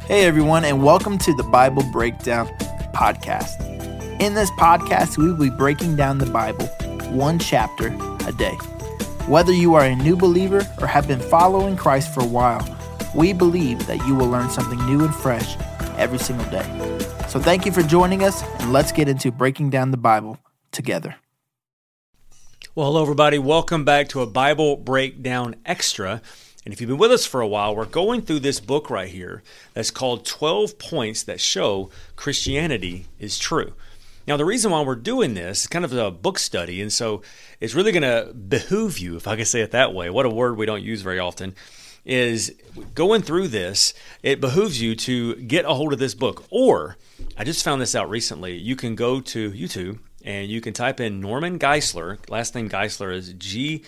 Hey everyone, and welcome to the Bible Breakdown Podcast. In this podcast, we will be breaking down the Bible one chapter a day. Whether you are a new believer or have been following Christ for a while, we believe that you will learn something new and fresh every single day. So thank you for joining us, and let's get into breaking down the Bible together. Well, hello everybody. Welcome back to a Bible Breakdown Extra. And if you've been with us for a while, we're going through this book right here that's called 12 Points That Show Christianity is True. Now, the reason why we're doing this is kind of a book study, and so it's really going to behoove you, if I can say it that way. What a word we don't use very often. Is going through this, it behooves you to get a hold of this book. Or, I just found this out recently, you can go to YouTube and you can type in Norman Geisler, last name Geisler is Geisler,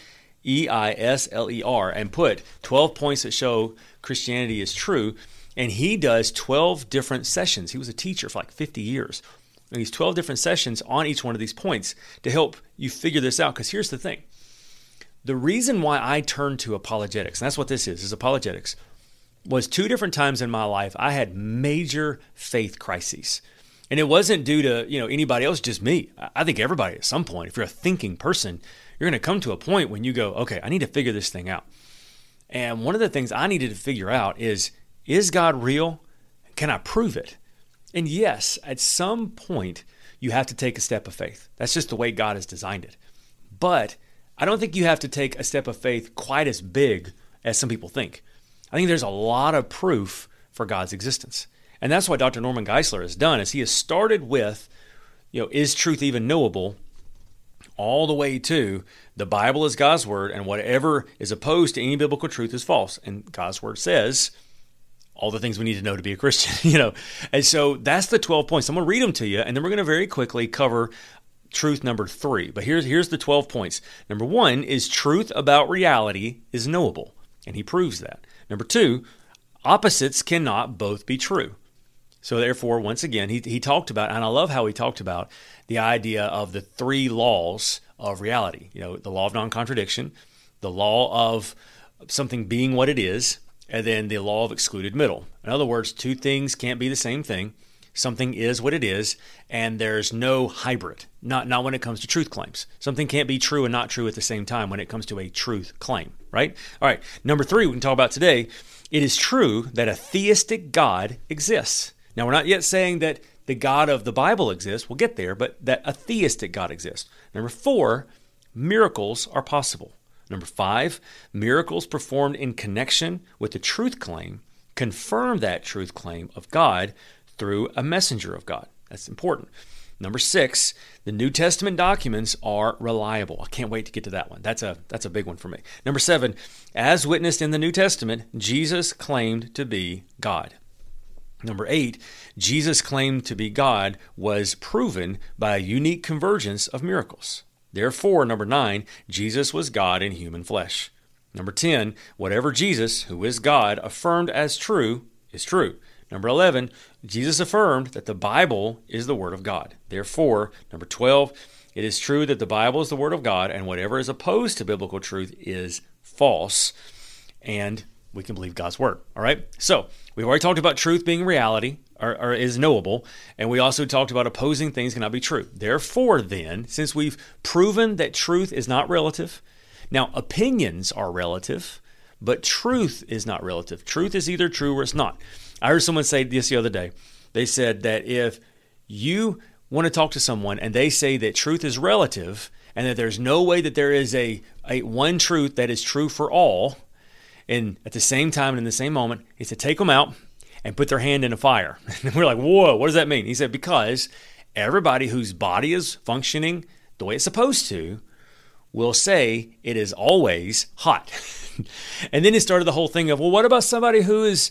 and put 12 points that show Christianity is true. And he does 12 different sessions. He was a teacher for like 50 years. And these 12 different sessions on each one of these points to help you figure this out. Because here's the thing. The reason why I turned to apologetics, and that's what this is apologetics, was 2 different times in my life I had major faith crises. And it wasn't due to, anybody else, just me. I think everybody at some point, if you're a thinking person, you're going to come to a point when you go, okay, I need to figure this thing out. And one of the things I needed to figure out is God real? Can I prove it? And yes, at some point, you have to take a step of faith. That's just the way God has designed it. But I don't think you have to take a step of faith quite as big as some people think. I think there's a lot of proof for God's existence. And that's what Dr. Norman Geisler has done, is he has started with, is truth even knowable, all the way to the Bible is God's word, and whatever is opposed to any biblical truth is false. And God's word says all the things we need to know to be a Christian, And so that's the 12 points. I'm going to read them to you, and then we're going to very quickly cover truth number 3. But here's the 12 points. Number 1 is truth about reality is knowable, and he proves that. Number 2, opposites cannot both be true. So therefore, once again, he talked about, and I love how he talked about the idea of the 3 laws of reality. The law of non-contradiction, the law of something being what it is, and then the law of excluded middle. In other words, 2 things can't be the same thing. Something is what it is, and there's no hybrid, not when it comes to truth claims. Something can't be true and not true at the same time when it comes to a truth claim, right? All right, number 3 we can talk about today. It is true that a theistic God exists. Now, we're not yet saying that the God of the Bible exists. We'll get there, but that a theistic God exists. Number 4, miracles are possible. Number 5, miracles performed in connection with the truth claim confirm that truth claim of God through a messenger of God. That's important. Number 6, the New Testament documents are reliable. I can't wait to get to that one. That's a big one for me. Number 7, as witnessed in the New Testament, Jesus claimed to be God. Number 8, Jesus' claim to be God was proven by a unique convergence of miracles. Therefore, number 9, Jesus was God in human flesh. Number 10, whatever Jesus, who is God, affirmed as true is true. Number 11, Jesus affirmed that the Bible is the Word of God. Therefore, number 12, it is true that the Bible is the Word of God, and whatever is opposed to biblical truth is false, and we can believe God's Word. All right? So, we've already talked about truth being reality, or is knowable, and we also talked about opposing things cannot be true. Therefore, then, since we've proven that truth is not relative, now opinions are relative, but truth is not relative. Truth is either true or it's not. I heard someone say this the other day. They said that if you want to talk to someone and they say that truth is relative and that there's no way that there is a one truth that is true for all, and at the same time and in the same moment, he said, take them out and put their hand in a fire. And we're like, whoa, what does that mean? He said, because everybody whose body is functioning the way it's supposed to will say it is always hot. And then he started the whole thing of, well, what about somebody who's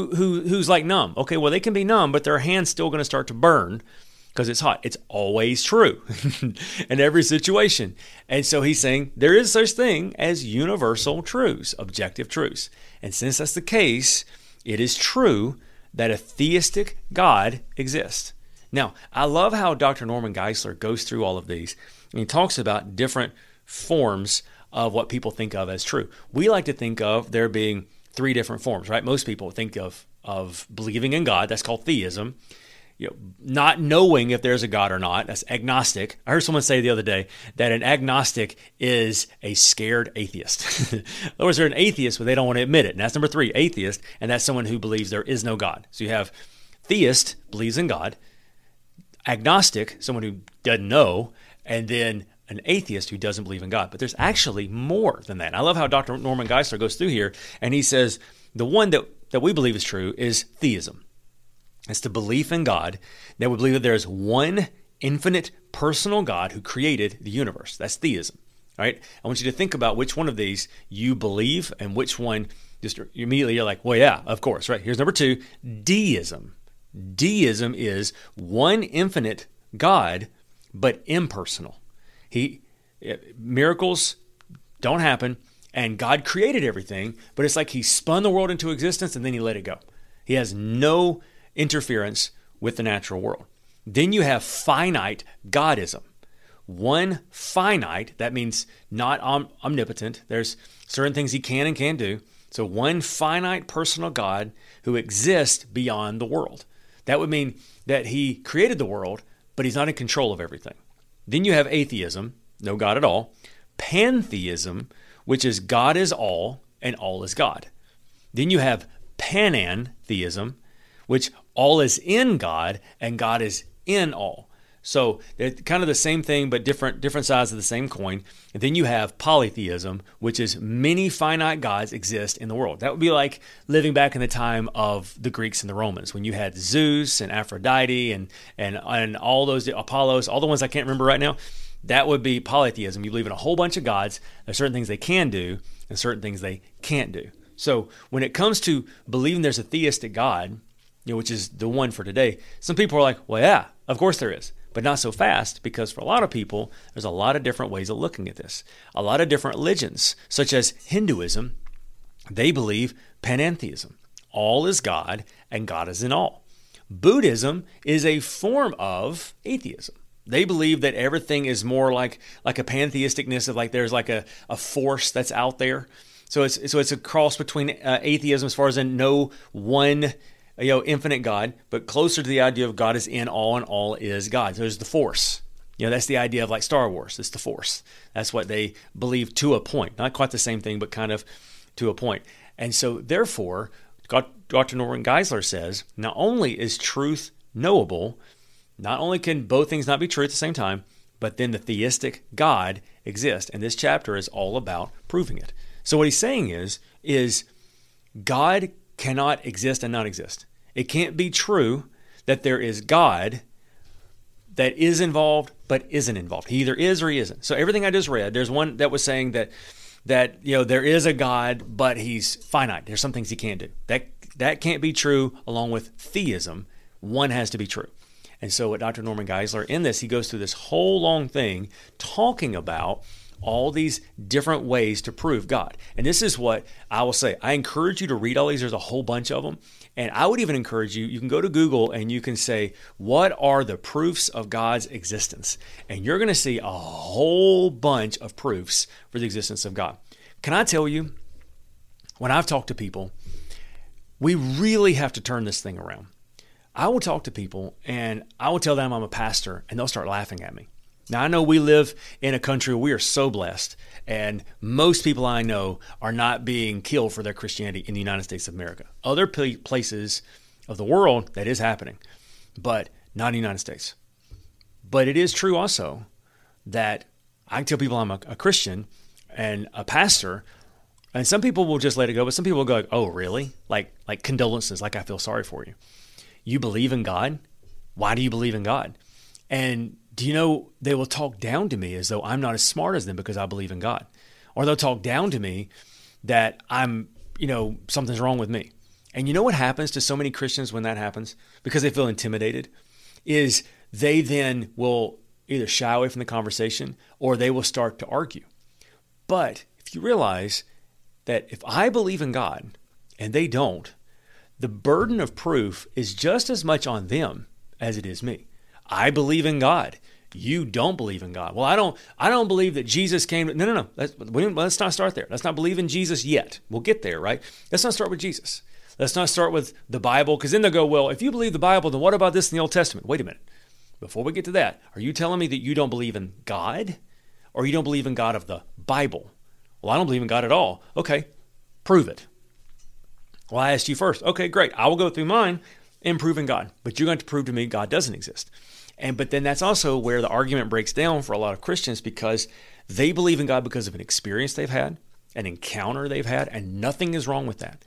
like numb? Okay, well, they can be numb, but their hand's still going to start to burn because it's hot. It's always true in every situation. And so he's saying there is such thing as universal truths, objective truths. And since that's the case, it is true that a theistic God exists. Now, I love how Dr. Norman Geisler goes through all of these, and he talks about different forms of what people think of as true. We like to think of there being three different forms, right? Most people think of believing in God. That's called theism. Not knowing if there's a God or not. That's agnostic. I heard someone say the other day that an agnostic is a scared atheist. In other words, they're an atheist, but they don't want to admit it. And that's number three, atheist. And that's someone who believes there is no God. So you have theist, believes in God. Agnostic, someone who doesn't know. And then an atheist who doesn't believe in God. But there's actually more than that. And I love how Dr. Norman Geisler goes through here. And he says the one that we believe is true is theism. It's the belief in God that we believe that there is one infinite personal God who created the universe. That's theism, right? I want you to think about which one of these you believe and which one just immediately you're like, well, yeah, of course, right? Here's number two, deism. Deism is one infinite God, but impersonal. Miracles don't happen, and God created everything, but it's like he spun the world into existence and then he let it go. He has no interference with the natural world. Then you have finite Godism. One finite, that means not omnipotent. There's certain things he can and can't do. So one finite personal God who exists beyond the world. That would mean that he created the world, but he's not in control of everything. Then you have atheism, no God at all. Pantheism, which is God is all and all is God. Then you have panentheism, which all is in God and God is in all. So they're kind of the same thing, but different sides of the same coin. And then you have polytheism, which is many finite gods exist in the world. That would be like living back in the time of the Greeks and the Romans, when you had Zeus and Aphrodite and all those Apollos, all the ones I can't remember right now. That would be polytheism. You believe in a whole bunch of gods. There's certain things they can do and certain things they can't do. So when it comes to believing there's a theistic God, which is the one for today, some people are like, well, yeah, of course there is, but not so fast, because for a lot of people, there's a lot of different ways of looking at this. A lot of different religions, such as Hinduism, they believe panentheism. All is God, and God is in all. Buddhism is a form of atheism. They believe that everything is more like a pantheisticness of like there's like a force that's out there. So it's a cross between atheism as far as in no one infinite God, but closer to the idea of God is in all and all is God. So there's the force. That's the idea of like Star Wars. It's the force. That's what they believe to a point. Not quite the same thing, but kind of to a point. And so therefore, Dr. Norman Geisler says, not only is truth knowable, not only can both things not be true at the same time, but then the theistic God exists. And this chapter is all about proving it. So what he's saying is God cannot exist and not exist. It can't be true that there is God that is involved but isn't involved. He either is or he isn't. So everything I just read, there's one that was saying that there is a God but he's finite. There's some things he can't do. That can't be true along with theism. One has to be true. And so what Dr. Norman Geisler, in this, he goes through this whole long thing talking about all these different ways to prove God. And this is what I will say. I encourage you to read all these. There's a whole bunch of them. And I would even encourage you can go to Google and you can say, what are the proofs of God's existence? And you're going to see a whole bunch of proofs for the existence of God. Can I tell you, when I've talked to people, we really have to turn this thing around. I will talk to people and I will tell them I'm a pastor and they'll start laughing at me. Now, I know we live in a country where we are so blessed, and most people I know are not being killed for their Christianity in the United States of America. Other places of the world, that is happening, but not in the United States. But it is true also that I can tell people I'm a Christian and a pastor, and some people will just let it go, but some people will go, oh, really? Like condolences, like I feel sorry for you. You believe in God? Why do you believe in God? And do you know, they will talk down to me as though I'm not as smart as them because I believe in God. Or they'll talk down to me that I'm, something's wrong with me. And you know what happens to so many Christians when that happens? Because they feel intimidated, is they then will either shy away from the conversation or they will start to argue. But if you realize that if I believe in God and they don't, the burden of proof is just as much on them as it is me. I believe in God. you don't believe in God. Well, I don't believe that Jesus came. No. Let's not start there. Let's not believe in Jesus yet. We'll get there, right? Let's not start with Jesus. Let's not start with the Bible, because then they'll go, well, if you believe the Bible, then what about this in the Old Testament? Wait a minute. Before we get to that, are you telling me that you don't believe in God, or you don't believe in God of the Bible? Well, I don't believe in God at all. Okay, prove it. Well, I asked you first. Okay, great. I will go through mine and prove in God, but you're going to prove to me God doesn't exist. But then that's also where the argument breaks down for a lot of Christians, because they believe in God because of an experience they've had, an encounter they've had, and nothing is wrong with that.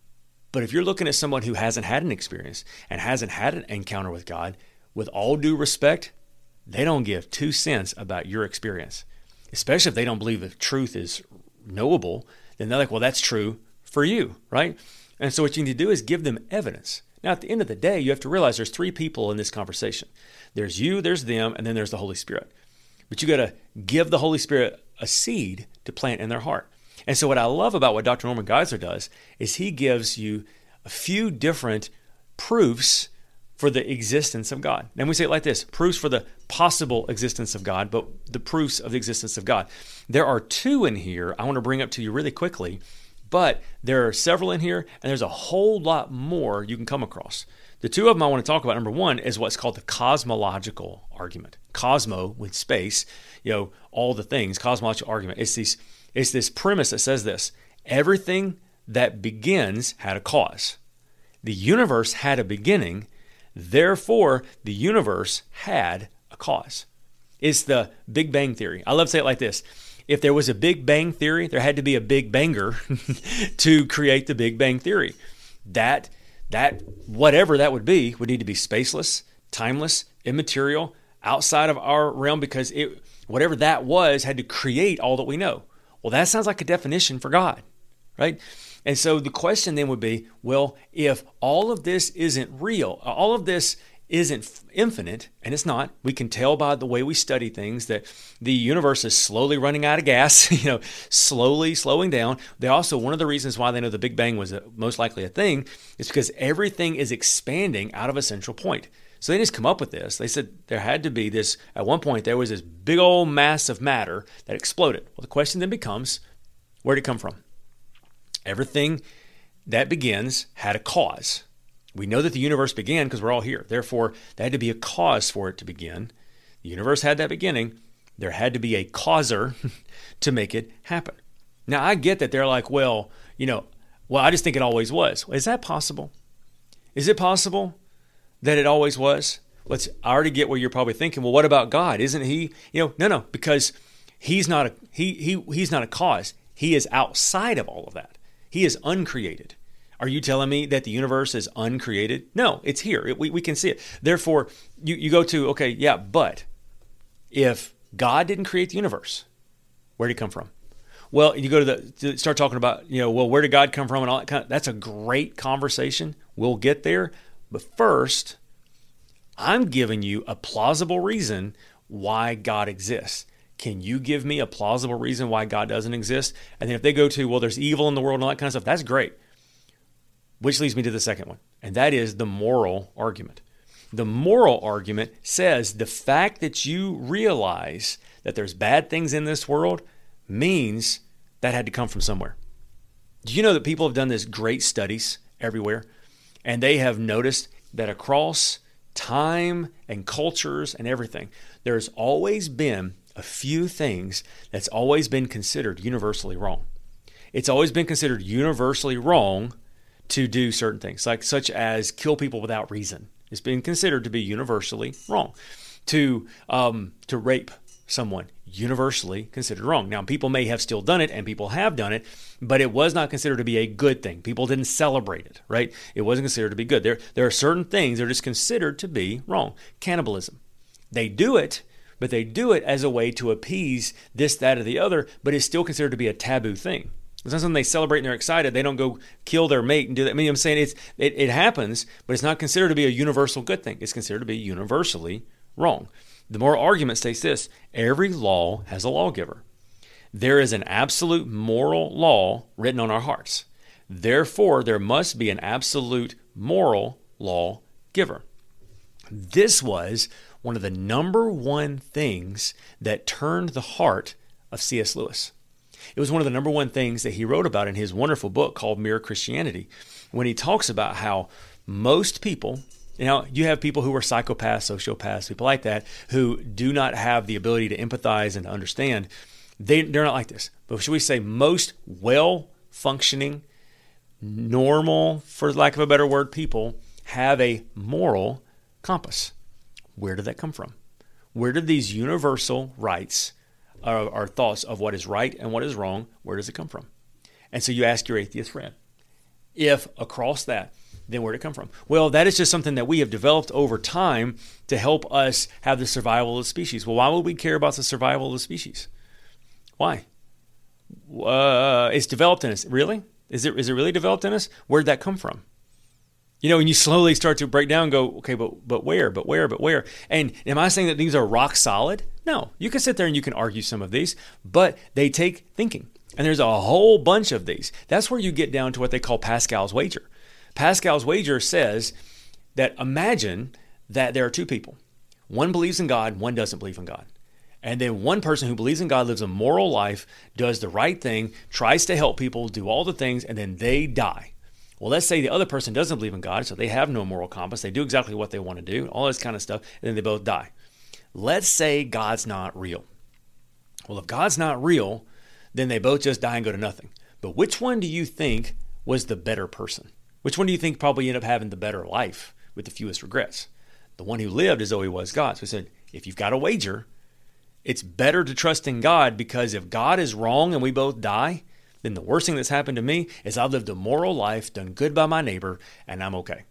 But if you're looking at someone who hasn't had an experience and hasn't had an encounter with God, with all due respect, they don't give 2 cents about your experience. Especially if they don't believe that truth is knowable, then they're like, well, that's true for you, right? And so what you need to do is give them evidence. Now, at the end of the day, you have to realize there's 3 people in this conversation. There's you, there's them, and then there's the Holy Spirit. But you got to give the Holy Spirit a seed to plant in their heart. And so what I love about what Dr. Norman Geisler does is he gives you a few different proofs for the existence of God. And we say it like this: proofs for the possible existence of God, but the proofs of the existence of God. There are 2 in here I want to bring up to you really quickly, but there are several in here, and there's a whole lot more you can come across. The 2 of them I want to talk about, number 1, is what's called the cosmological argument. Cosmo with space, all the things, cosmological argument. It's this premise that says this: everything that begins had a cause. The universe had a beginning, therefore the universe had a cause. It's the Big Bang Theory. I love to say it like this: if there was a Big Bang Theory, there had to be a Big Banger to create the Big Bang Theory. That whatever that would need to be spaceless, timeless, immaterial, outside of our realm, because whatever that was had to create all that we know. Well, that sounds like a definition for God, right? And so the question then would be, well, if all of this isn't real, all of this isn't infinite, and it's not. We can tell by the way we study things that the universe is slowly running out of gas, slowly slowing down. They also, one of the reasons why they know the Big Bang was most likely a thing is because everything is expanding out of a central point. So they just come up with this. They said there had to be this, at one point there was this big old mass of matter that exploded. Well, the question then becomes, where did it come from? Everything that begins had a cause. We know that the universe began because we're all here. Therefore, there had to be a cause for it to begin. The universe had that beginning. There had to be a causer to make it happen. Now, I get that they're like, well, I just think it always was. Is that possible? Is it possible that it always was? I already get where you're probably thinking, well, what about God? Isn't he, no, because he's not a cause. He is outside of all of that. He is uncreated. Are you telling me that the universe is uncreated? No, it's here. We can see it. Therefore, you go to, okay, yeah, but if God didn't create the universe, where did he come from? Well, you go to start talking about, where did God come from and all that that's a great conversation. We'll get there. But first, I'm giving you a plausible reason why God exists. Can you give me a plausible reason why God doesn't exist? And then if they go to, well, there's evil in the world and all that kind of stuff, that's great. Which leads me to the second one, and that is the moral argument. The moral argument says the fact that you realize that there's bad things in this world means that had to come from somewhere. Do you know that people have done this great studies everywhere, and they have noticed that across time and cultures and everything, there's always been a few things that's always been considered universally wrong. It's always been considered universally wrong to do certain things, such as kill people without reason. It's been considered to be universally wrong. To rape someone, universally considered wrong. Now, people may have still done it, and people have done it, but it was not considered to be a good thing. People didn't celebrate it, right? It wasn't considered to be good. There are certain things that are just considered to be wrong. Cannibalism. They do it, but they do it as a way to appease this, that, or the other, but it's still considered to be a taboo thing. It's not something they celebrate and they're excited. They don't go kill their mate and do that. I mean, I'm saying it happens, but it's not considered to be a universal good thing. It's considered to be universally wrong. The moral argument states this: every law has a lawgiver. There is an absolute moral law written on our hearts. Therefore, there must be an absolute moral law giver. This was one of the number one things that turned the heart of C.S. Lewis. It was one of the number one things that he wrote about in his wonderful book called Mere Christianity, when he talks about how most people, you have people who are psychopaths, sociopaths, people like that, who do not have the ability to empathize and to understand. They're not like this. But should we say most well-functioning, normal, for lack of a better word, people have a moral compass. Where did that come from? Where did these universal rights, our thoughts of what is right and what is wrong, where does it come from? And so you ask your atheist friend, if across that, then where did it come from? Well, that is just something that we have developed over time to help us have the survival of the species. Well, why would we care about the survival of the species? Why? It's developed in us. Really? Is it really developed in us? Where did that come from? And you slowly start to break down and go, okay, but where? And am I saying that these are rock solid? No. You can sit there and you can argue some of these, but they take thinking. And there's a whole bunch of these. That's where you get down to what they call Pascal's wager. Pascal's wager says that imagine that there are two people. One believes in God, one doesn't believe in God. And then one person who believes in God lives a moral life, does the right thing, tries to help people, do all the things, and then they die. Well, let's say the other person doesn't believe in God, so they have no moral compass. They do exactly what they want to do, all this kind of stuff, and then they both die. Let's say God's not real. Well, if God's not real, then they both just die and go to nothing. But which one do you think was the better person? Which one do you think probably ended up having the better life with the fewest regrets? The one who lived as though he was God. So he said, if you've got a wager, it's better to trust in God, because if God is wrong and we both die, then the worst thing that's happened to me is I've lived a moral life, done good by my neighbor, and I'm okay.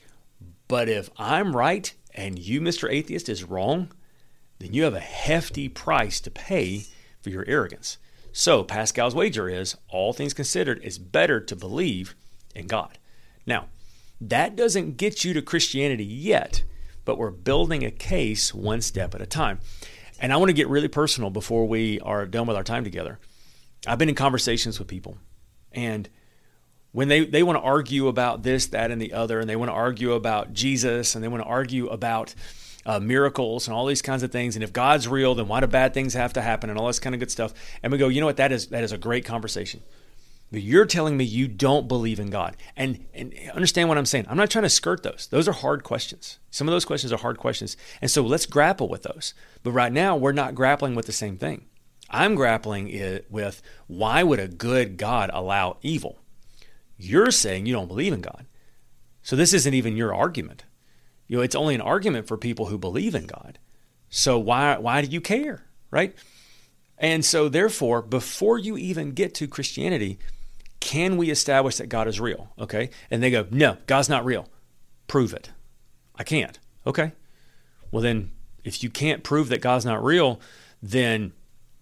But if I'm right and you, Mr. Atheist, is wrong, then you have a hefty price to pay for your arrogance. So Pascal's wager is, all things considered, it's better to believe in God. Now, that doesn't get you to Christianity yet, but we're building a case one step at a time. And I want to get really personal before we are done with our time together. I've been in conversations with people, and when they want to argue about this, that, and the other, and they want to argue about Jesus, and they want to argue about miracles and all these kinds of things, and if God's real, then why do bad things have to happen, and all this kind of good stuff. And we go, you know what, that is a great conversation. But you're telling me you don't believe in God. And understand what I'm saying. I'm not trying to skirt those. Those are hard questions. Some of those questions are hard questions. And so let's grapple with those. But right now, we're not grappling with the same thing. I'm grappling with, why would a good God allow evil? You're saying you don't believe in God. So this isn't even your argument. It's only an argument for people who believe in God. So why do you care, right? And so therefore, before you even get to Christianity, can we establish that God is real? Okay. And they go, no, God's not real. Prove it. I can't. Okay. Well, then if you can't prove that God's not real, then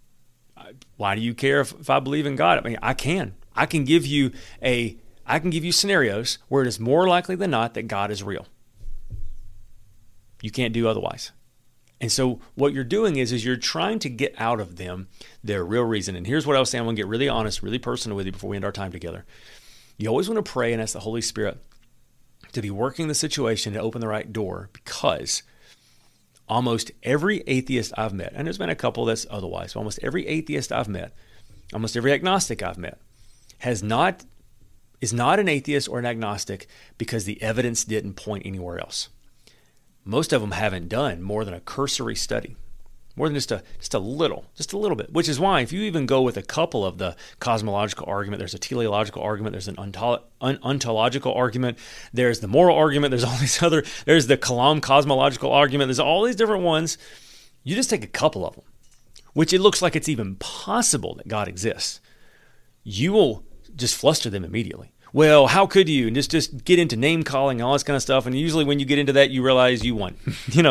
why do you care if I believe in God? I mean, I can give you scenarios where it is more likely than not that God is real. You can't do otherwise. And so what you're doing is you're trying to get out of them their real reason. And here's what I was saying. I'm going to get really honest, really personal with you before we end our time together. You always want to pray and ask the Holy Spirit to be working the situation to open the right door, because almost every atheist I've met, and there's been a couple that's otherwise, but almost every atheist I've met, almost every agnostic I've met, is not an atheist or an agnostic because the evidence didn't point anywhere else. Most of them haven't done more than a cursory study, more than just a little bit, which is why if you even go with a couple of the cosmological argument, there's a teleological argument, there's an ontological argument, there's the moral argument, there's the Kalam cosmological argument, there's all these different ones. You just take a couple of them, which it looks like it's even possible that God exists. You will just fluster them immediately. Well, how could you? And just get into name calling and all this kind of stuff. And usually when you get into that, you realize you won.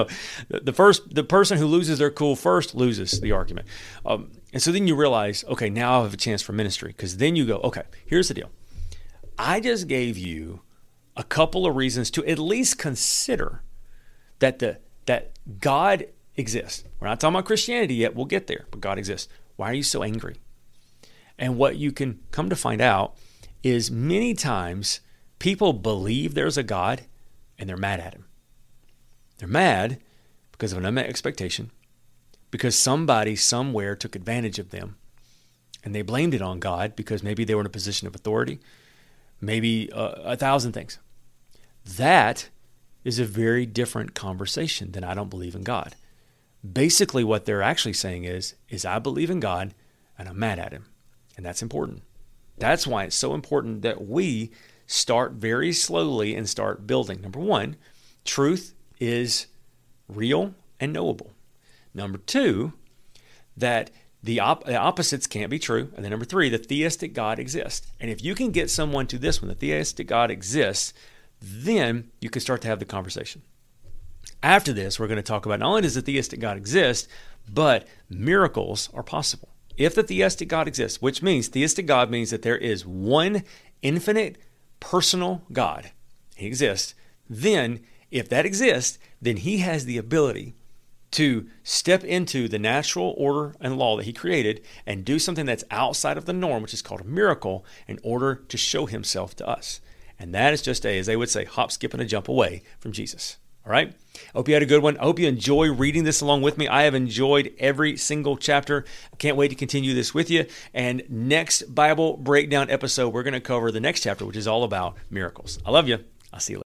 The person who loses their cool first loses the argument. And so then you realize, okay, now I have a chance for ministry. Because then you go, okay, here's the deal. I just gave you a couple of reasons to at least consider that God exists. We're not talking about Christianity yet. We'll get there, but God exists. Why are you so angry? And what you can come to find out is many times people believe there's a God and they're mad at him. They're mad because of an unmet expectation, because somebody somewhere took advantage of them, and they blamed it on God because maybe they were in a position of authority, maybe 1,000 things. That is a very different conversation than I don't believe in God. Basically, what they're actually saying is I believe in God and I'm mad at him. And that's important. That's why it's so important that we start very slowly and start building. Number one, truth is real and knowable. Number two, that the opposites can't be true. And then number three, the theistic God exists. And if you can get someone to this one, the theistic God exists, then you can start to have the conversation. After this, we're going to talk about not only does the theistic God exist, but miracles are possible. If the theistic God exists, which means theistic God means that there is one infinite personal God, he exists, then if that exists, then he has the ability to step into the natural order and law that he created and do something that's outside of the norm, which is called a miracle, in order to show himself to us. And that is just as they would say, hop, skip, and a jump away from Jesus. All right? I hope you had a good one. I hope you enjoy reading this along with me. I have enjoyed every single chapter. I can't wait to continue this with you. And next Bible Breakdown episode, we're going to cover the next chapter, which is all about miracles. I love you. I'll see you later.